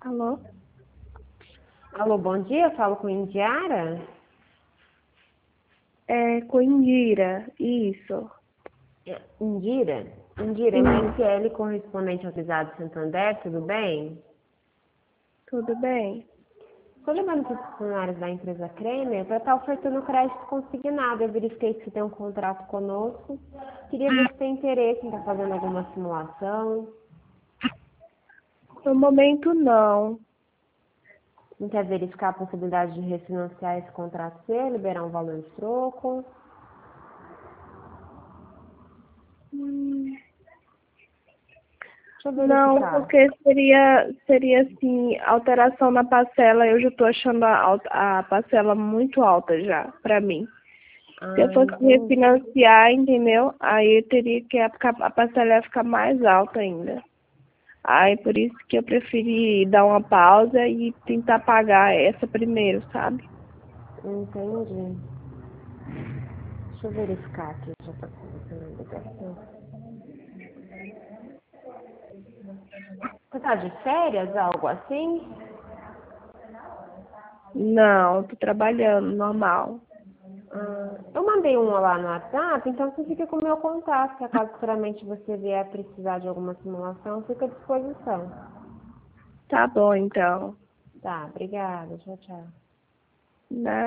Alô? Alô, bom dia, eu falo com Indiara. É com Indira, isso. Indira? Indira, é Sim, Marciele, correspondente ao Visado Santander, tudo bem? tudo bem? Estou levando para os funcionários da empresa Kremer para estar ofertando crédito consignado. Eu verifiquei que você tem um contrato conosco. Queria ver se tem interesse em estar fazendo alguma simulação. No momento, não. Não quer verificar a possibilidade de refinanciar esse contrato seu, liberar um valor de troco? Hum, Deixa eu Não, verificar. porque seria assim, alteração na parcela. Eu já estou achando a parcela muito alta já, para mim. Se eu Ah, fosse entendi. refinanciar, entendeu? Aí eu teria que a parcela ia ficar mais alta ainda. Aí por isso que eu preferi dar uma pausa e tentar pagar essa primeiro, sabe? Entendi. Deixa eu verificar aqui, já está acontecendo a ligação. Você tá de férias, algo assim? Não, tô trabalhando, normal. Eu mandei uma lá no WhatsApp, então você fica com o meu contato, que caso futuramente você vier a precisar de alguma simulação, fica à disposição. Tá bom, então. Tá, obrigada, tchau, tchau. Né?